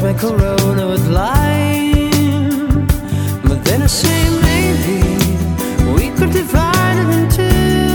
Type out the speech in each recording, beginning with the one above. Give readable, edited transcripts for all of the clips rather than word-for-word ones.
my Corona with lime. But then I say maybe we could divide it in two.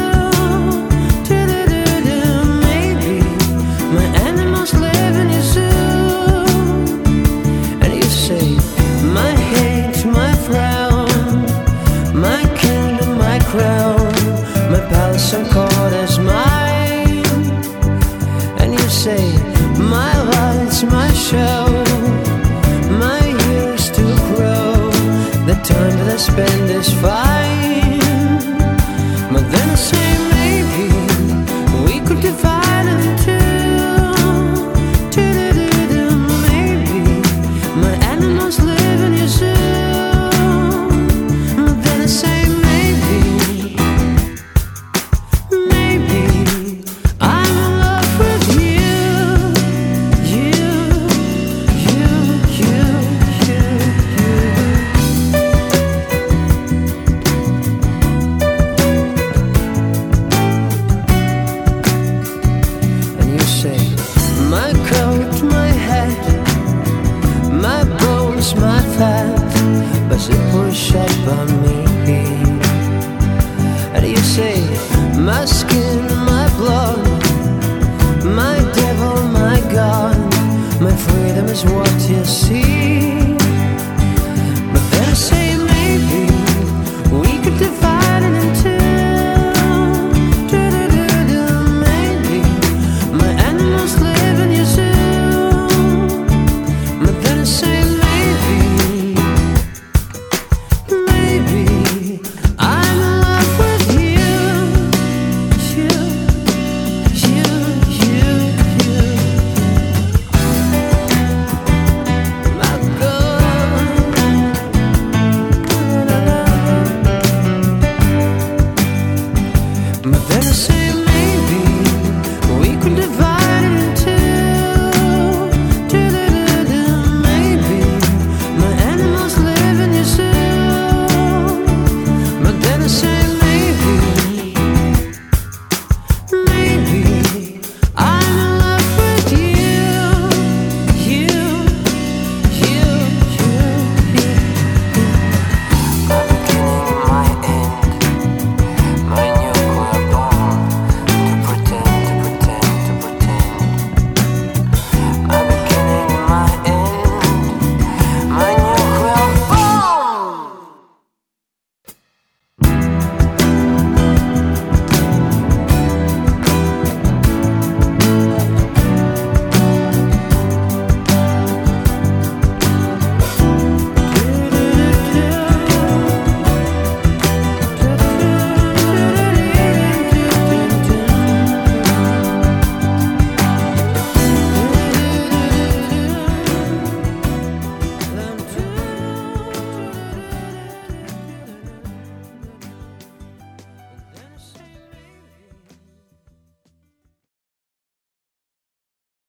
Maybe my animals live in your zoo. And you say my hate, my frown, my kingdom, my crown, my palace and court is mine. And you say my lights, my show, my years to grow, the time that I spend is fine. But then I say maybe we could divide it in two. Maybe my animals live in your zoo. But then I say maybe I'm in love with you. And you say my coat, my hat, my bones, my fat, but it push up on me. And you say my skin, my blood, my devil, my God, my freedom is what you see.